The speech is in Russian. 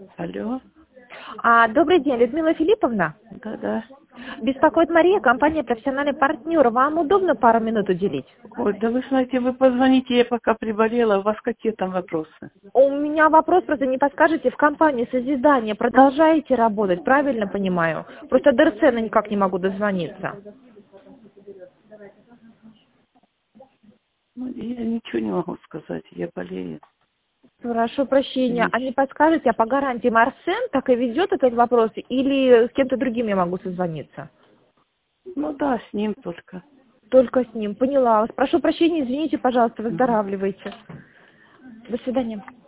Алло, Добрый день, Людмила Филипповна. да-да. Беспокоит Мария, компания «Профессиональный партнер». Вам удобно пару минут уделить? Ой, да вы знаете, вы позвоните, я пока приболела, у вас какие там вопросы? У меня вопрос, просто не подскажете, в компании «Созидание» продолжаете работать, правильно понимаю? Просто до Рцена никак не могу дозвониться. Ну, я ничего не могу сказать, я болею. Прошу прощения, а Вещь. не подскажете, а по гарантиям Арсен так и ведет этот вопрос, или с кем-то другим я могу созвониться? Ну да, с ним только. Только с ним, поняла вас. Прошу прощения, извините, пожалуйста, Мгм. выздоравливайте. До свидания.